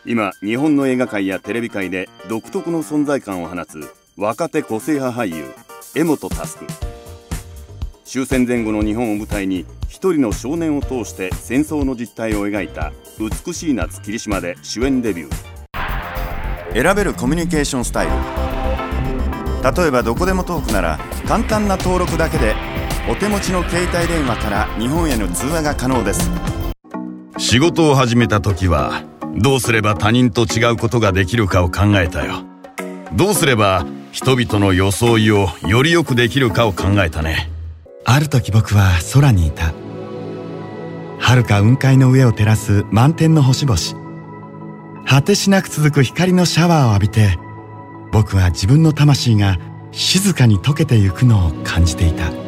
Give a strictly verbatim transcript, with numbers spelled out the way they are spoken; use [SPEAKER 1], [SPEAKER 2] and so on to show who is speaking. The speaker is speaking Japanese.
[SPEAKER 1] 今日本の映画界やテレビ界で独特の存在感を放つ若手個性派俳優柄本佑。終戦前後の日本を舞台に一人の少年を通して戦争の実態を描いた美しい夏霧島で主演デビュー。選べるコミュニケーションスタイル。例えばどこでもトークなら簡単な登録だけでお手持ちの携帯電話から日本への通話が可能です。
[SPEAKER 2] 仕事を始めた時はどうすれば他人と違うことができるかを考えたよ。どうすれば人々の装いをよりよくできるかを考えたね。
[SPEAKER 3] ある時僕は空にいた。遥か雲海の上を照らす満天の星々。果てしなく続く光のシャワーを浴びて、僕は自分の魂が静かに溶けてゆくのを感じていた。